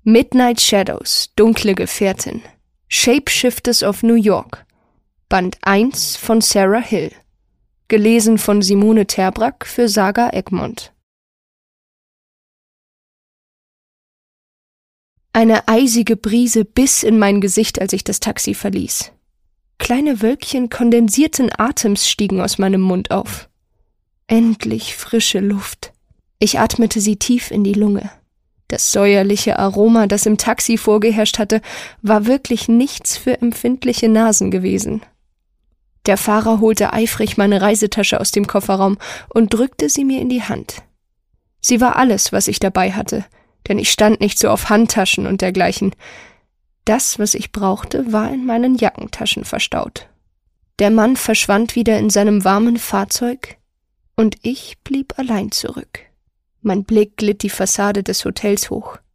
Midnight Shadows, Dunkle Gefährtin. Shapeshifters of New York. Band 1 von Sarah Hill. Gelesen von Simone Terbrack für Saga Egmont. Eine eisige Brise biss in mein Gesicht, als ich das Taxi verließ. Kleine Wölkchen kondensierten Atems stiegen aus meinem Mund auf. Endlich frische Luft. Ich atmete sie tief in die Lunge. Das säuerliche Aroma, das im Taxi vorgeherrscht hatte, war wirklich nichts für empfindliche Nasen gewesen. Der Fahrer holte eifrig meine Reisetasche aus dem Kofferraum und drückte sie mir in die Hand. Sie war alles, was ich dabei hatte, denn ich stand nicht so auf Handtaschen und dergleichen. Das, was ich brauchte, war in meinen Jackentaschen verstaut. Der Mann verschwand wieder in seinem warmen Fahrzeug und ich blieb allein zurück. Mein Blick glitt die Fassade des Hotels hoch.